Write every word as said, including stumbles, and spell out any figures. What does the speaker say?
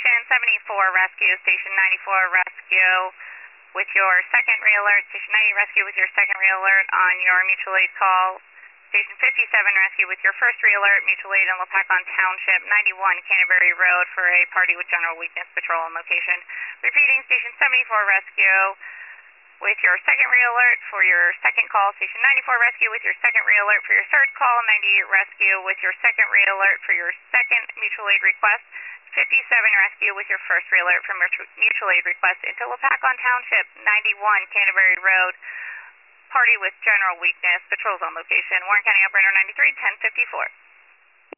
Station seventy-four Rescue, Station ninety-four Rescue with your second re-alert, Station ninety Rescue with your second re-alert on your mutual aid call, Station fifty-seven Rescue with your first re-alert, mutual aid in Lopakon Township, ninety-one Canterbury Road for a party with general weakness, patrol on location. Repeating, Station seventy-four Rescue with your second re-alert for your second call, Station ninety-four Rescue with your second re-alert for your third call, ninety-eight Rescue with your second re-alert for your second mutual aid request, fifty-seven Rescue with your first re-alert from your mutual aid request into Lopakon Township, ninety-one Canterbury Road, party with general weakness, patrols on location. Warren County Operator ninety-three, ten fifty-four.